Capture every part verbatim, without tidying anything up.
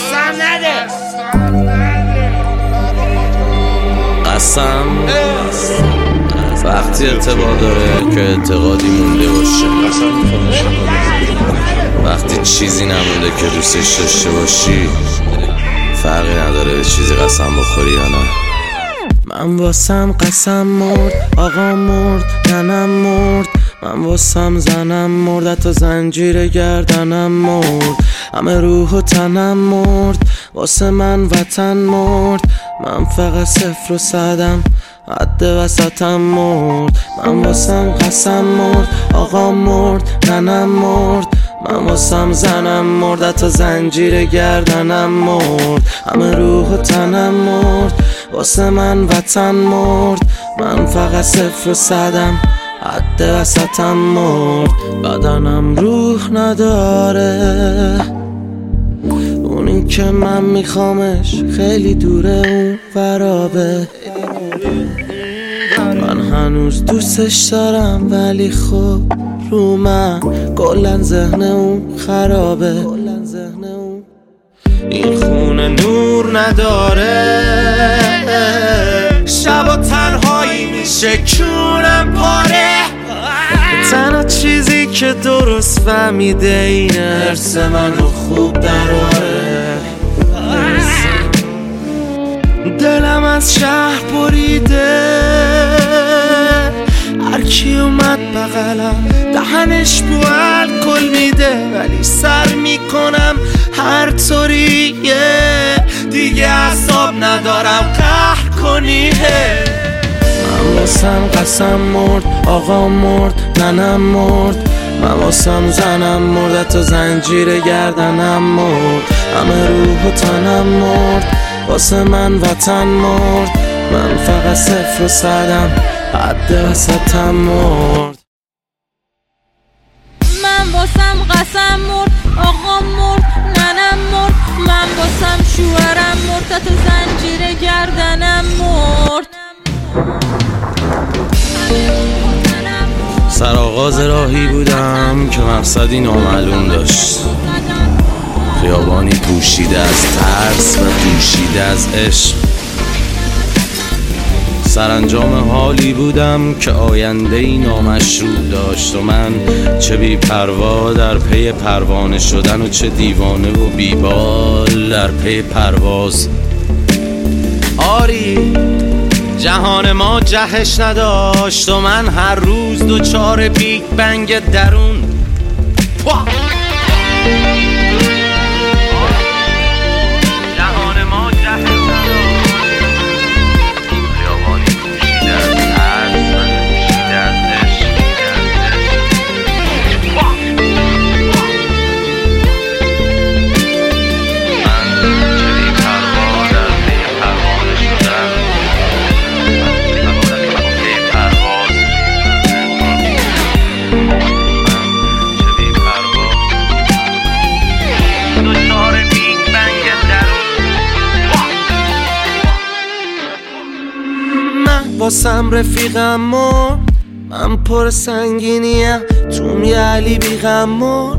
قسم نده. قسم وقتی ارتباط داره که اعتقادی مونده باشه، وقتی چیزی نمونده که دوستش داشته باشی، فرقی نداره به چیزی قسم بخوری یا نه. من واسم قسم مرد، آقا مرد، ننم مرد، من واسم زنم مرد، تا زنجیر گردنم مرد، همه روح و تنم مرد، واسه من وطن مرد، من فقط صفر و صدم، حد وسطم مرد. من واسم قسم مرد، آقا مرد، ننم مرد، من واسم زنم مرد، تا زنجیر گردنم مرد، همه روح و تنم مرد، واسه من وطن مرد، من فقط صفر و صدم، حد وسطم مرد. بدنم روح نداره، اونی که من میخوامش خیلی دوره، اون فرابه. من هنوز دوستش دارم ولی خب رو من کلن ذهن اون خرابه. این خونه نور نداره، شب و تنهایی میشه کونم پاره. تنها چیزی که درست فهمیده اینه حرس منو خوب دراره. دلم از شهر بریده، هرکی اومد بغلم دهنش بو الکل میده، ولی سر میکنم هر طوریه، دیگه اعصاب ندارم قهر کنیه. من واسم قسم مرد، آقا مرد، ننم مرد، من واسم زنم مرد، تا زنجیر گردنم مرد، همه روح و تنم مرد، واسه من وطن مرد، من فقط صفر و صدم، حد وسطم مرد. من واسم قسم مرد، آقا مرد، ننم مرد، من واسم شوهرم مرد، تا زنجیر گردنم مرد. سرآغاز راهی بودم که مقصدی نامعلوم داشت، خیابانی پوشیده از ترس و دوشیده از عشق. سرانجام حالی بودم که آینده‌ای نامشروع داشت و من چه بی پروا در پی پروانه شدن و چه دیوانه و بیبال در پی پرواز. آری جهان ما جهش نداشت و من هر روز دوچار بیگ بنگ درون. واسم رفیقم مرد، من پر سنگینیم توم یه علی بیغم مرد.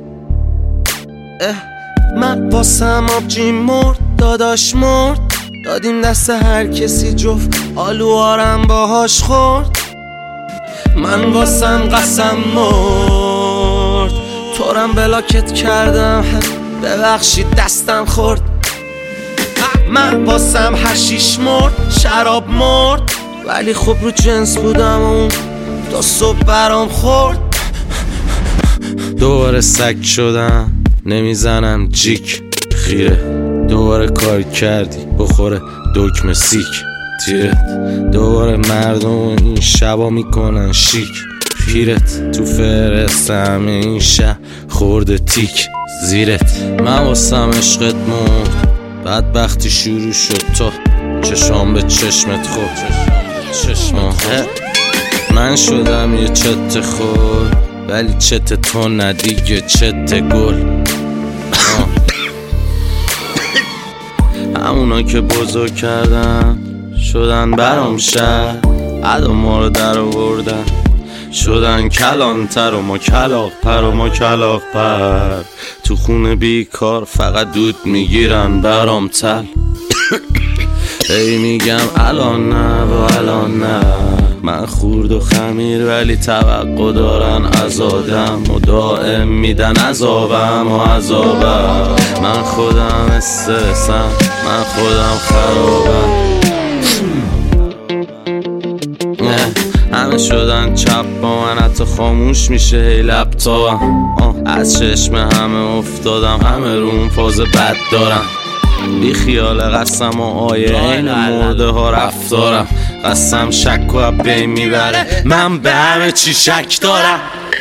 من واسم آبجی مرد، داداش مرد، دادیم دست هر کسی جفت آلوارم باهاش خورد. من واسم قسم مرد، تورم بلاکت کردم ببخشید دستم خورد. من واسم حشیش مرد، شراب مرد، ولی خب رو جنس بودم اون تا صبح برام خورد. دوباره سگ شدم نمیزنم جیک خیره، دوباره کار کردی بخوره دکمه سیک تیرت، دوباره مردم این شبا میکنن شیک پیرت، تو فرستم این شب خورده تیک زیرت. من واسم عشقت مرد، بدبختی شروع شد تا چشام به چشمت خورد. چشمام من شدم یه چت خور، ولی چت تو ندیگه چت گل. همونا که بزرگ کردن شدن برام شهر، عدا ما رو در آوردن شدن کلانتر و ما کلاغ پر و ما کلاغ پر. تو خونه بیکار فقط دود میگیرن برام تل. ای میگم الان نه و الان نه، من خورد و خمیر ولی توقع دارن از آدم و دائم میدن عذابم و عذابم. من خودم استرسم، من خودم خرابم. همه شدن چپ با من، حتی خاموش میشه ای لپتاپم. از چشم همه افتادم، همه روم فاز بد دارم. بی خیال قسم و آیه این مرده ها رفتارم. قسم شک و بین میبره، من به همه چی شک دارم.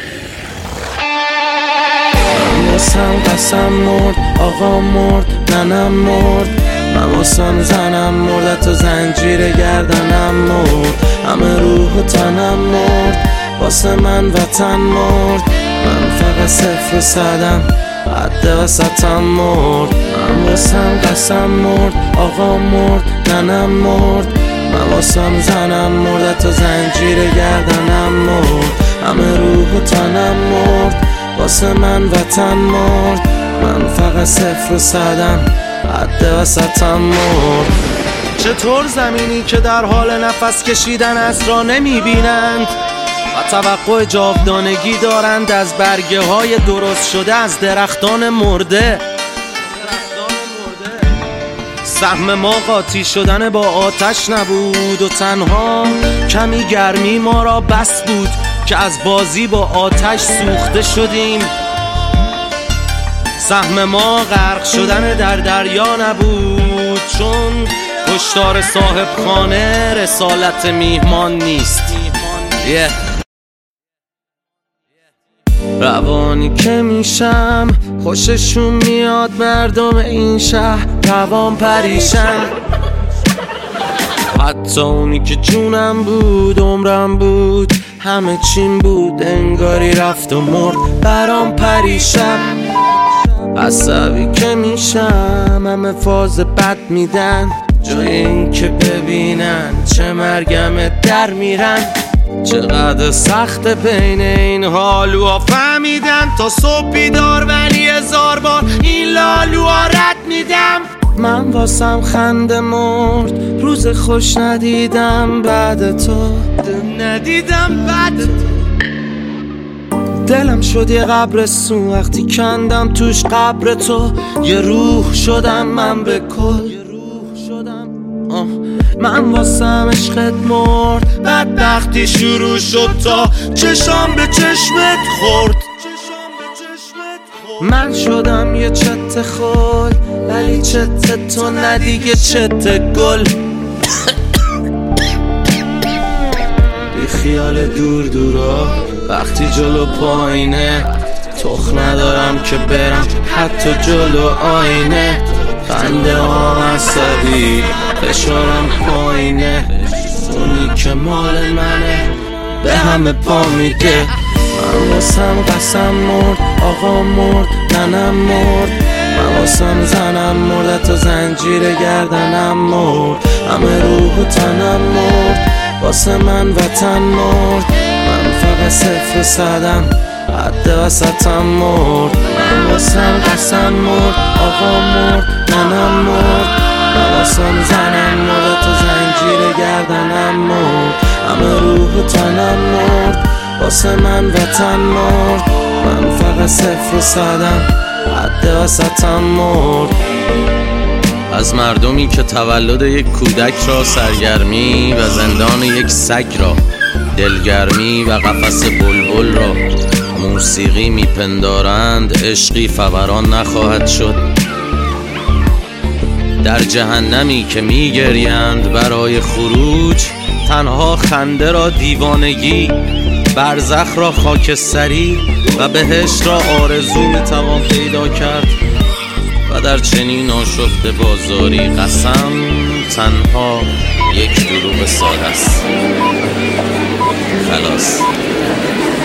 من واسم قسم مرد، آقا مرد، ننم مرد. من واسم زنم مرد، تو زنجیر گردنم مرد. همه روح و تنم مرد، واسه من وطن مرد. من فقط صفر و صدم، حد وسطم مرد. من واسم قسم مرد، آقا مرد، ننم مرد. من واسم زنم مرد، تو زنجیر گردنم مرد. همه روح و تنم مرد، واسه من وطن مرد. من فقط صفر و صدم، حد وسطم مرد. چطور زمینی که در حال نفس کشیدن از را نمیبینند و توقع جاودانگی دارند از برگه های درست شده از درختان مرده. سهم ما قاطی شدن با آتش نبود و تنها کمی گرمی ما را بس بود که از بازی با آتش سوخته شدیم. سهم ما غرق شدن در دریا نبود، چون کشتار صاحب خانه رسالت میهمان نیست. yeah. روانی که میشم خوششون میاد مردم این شهر روان پریشن. حتی اونی که جونم بود عمرم بود همه چیم بود انگاری رفت و مرد برام پریشن. عصبی که میشم همه فاز بد میدن، جای این که ببینن چه مرگم در میرن. چقدر سخت بین این حالوها فهمیدن، تا صبح بیدار ولی هزار بار این لالوها رد میدم. من واسم خنده مرد، روز خوش ندیدم بعد تو، ندیدم بعد تو. دلم شد یه قبرستون وقتی کندم توش قبر تو. یه روح شدم من به کل، من واسم عشقت مرد. بدبختی شروع شد تا چشام به چشمت خورد. من شدم یه چت خل ولی چت تو ندیگه چت گل. بی خیال دور دورا وقتی جلو پایینه، تخ ندارم که برم حتی جلو آینه. خنده ها عصبی فشارم پایینه، اونی که مال منه به همه پا میده. من واسم قسم مرد، آقا مرد، ننم مرد. من واسم زنم مرد، تو زنجیر گردنم مرد. همه روح و تنم مرد، واسه من وطن مرد. من فقط صفر و صدم، حد وسطم مرد. من واسم قسم مرد، آقا مرد، ننم مرد. من واسم زنم مرد، تو زنجیر گردنم مرد. همه روح و تنم مرد، واسه من وطن مرد. من فقط صفر و صدم، حد وسطم مرد. از مردمی که تولد یک کودک را سرگرمی و زندان یک سگ را، دلگرمی و قفس بلبل را موسیقی میپندارند، عشقی فوران نخواهد شد. در جهنمی که میگریند برای خروج، تنها خنده را دیوانگی، برزخ را خاکستری و بهشت را آرزو میتوان پیدا کرد. و در چنین آشفته بازاری قسم تنها یک دروغ ساده است. خلاص.